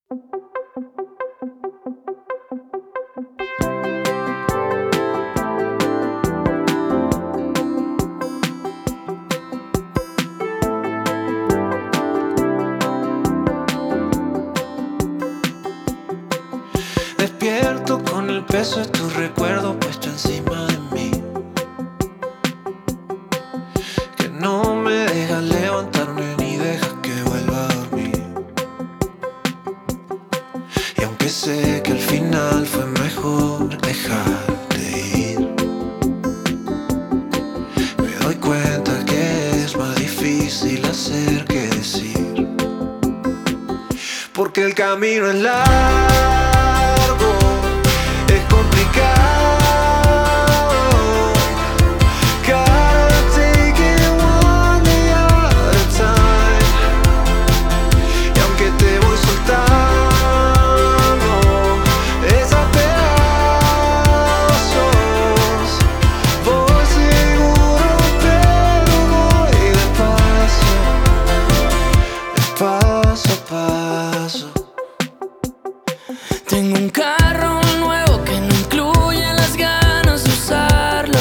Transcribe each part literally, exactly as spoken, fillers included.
Despierto con el peso de tu recuerdo puesto encima de mí, que no me deja levantarme ni deja que vuelva a dormir. Y aunque sé que al final fue mejor dejarte ir, me doy cuenta que es más difícil hacer que decir, porque el camino es largo, es complicado. Gotta take it one day at a time. Y aunque te voy soltando, es a pedazos. Voy seguro, pero voy despacio, de paso a paso. Tengo un carro nuevo que no incluye las ganas de usarlo,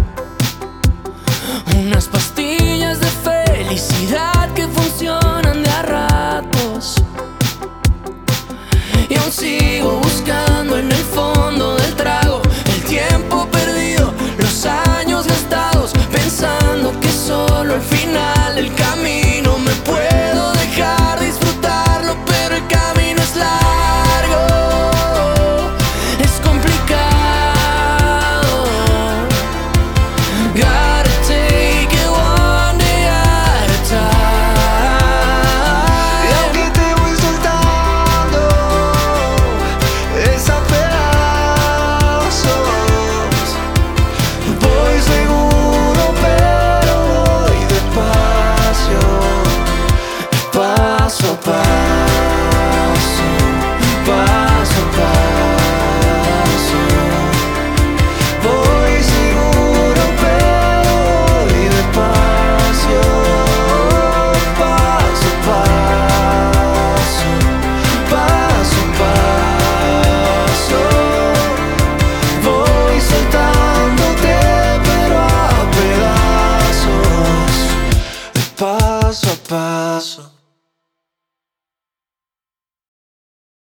unas pastillas de felicidad que funcionan de a ratos, y aún sigo